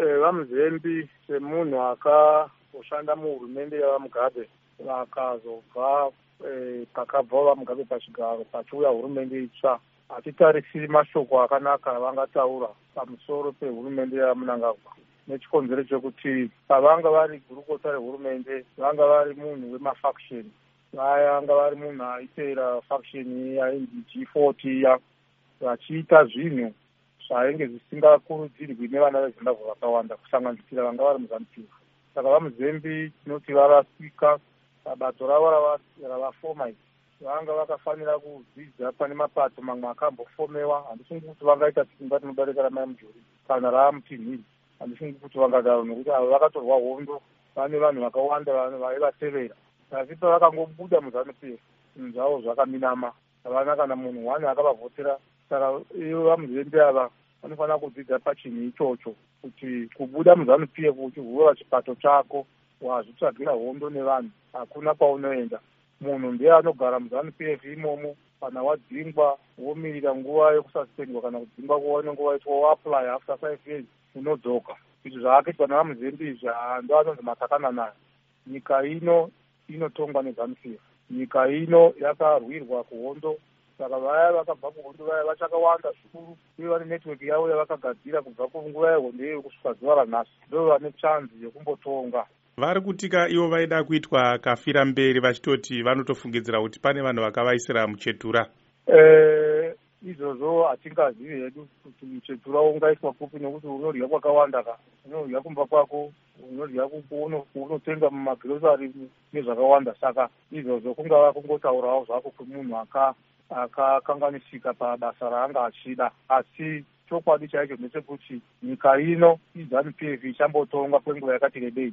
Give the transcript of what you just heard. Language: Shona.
vaMuzembi semunhu akazoshanda muhurumende yavaMugabe vakazobva pakabva vaMugabe pachigaro pachiuya hurumende itsva, hatitarisiri mashoko akanaka avangataura pamusoro pehurumende yaMnangagwa, nechikonzero chekuti pavanga vari gurukota rehurumende vanga vari munhu wemafaction, vanga vari munhu aiteera faction yainzi G40 iya, vachiita zvinhu zvainge zvisingakurudzirwi nevana veZimbabwe vakawanda kusanganisira vanga vari muZANU-PF. Saka vaMuzembi tinoti varasika pabato ravo ravafoma iri. Vanga vakafanira kudzidza pane mapato mamwe akambofomewa. Handifungi kuti vangaita simba tinodarika ramai Mujuri kana raMutinhiri. Handifungi kuti vangadaro nokuti avo vakatorwa hondo, vane vanhu vakawanda vaivatevera. Asi pavakangobuda muZANU-PF zvinhu zvavo zvakaminama, havana kana munhu wani akavavhotera. Saka ivo vaMuzembi ava vanofanira kudzidza pachinhu ichocho, kuti kubuda muZANU-PF uchivhura chipato chako wazvitsvagira hondo nevanhu, hakuna kwaunoenda. Munhu ndiye anogara muZANU-PF imomo, kana wadzingwa womirira nguva yekusaspendwa kana kudzingwa kuone nguva yetwa woapply after 5 years unodzoka. Izvi zvakaitwa navaMuzembi izvi ndo anonzi matakana nayo. Nyika ino inotongwa neZANU-PF. Nyika ino yakarwirwa kuhondo. Saka vaya vakabva kuhondo vaya vachakawanda zvikuru, uye vane netiweki yavo yavakagadzira kubva kunguva yehondo iyoyo kusvika zuva ranhasi, ndo vane chanzi yekumbotonga. Vari kutika ivo vaida kuitwa kafira mberi vachitoti vanotofungidzira kuti pane vanhu vakavaisira muchetura. Izvozvo hatingazivi hedu kuti muchetura ungaiswa kupi, nekuti unodya kwakawanda ka, unodya kumba kwako, unodya unotenga mumagrosari nezvakawanda. Saka izvozvo kungava kungotaurawo zvako kwemunhu akakanganisika pabasa raanga achida, asi chokwadi chaicho ndechekuti nyika ino iZANU-PF ichambotongwa kwenguva yakati rebei.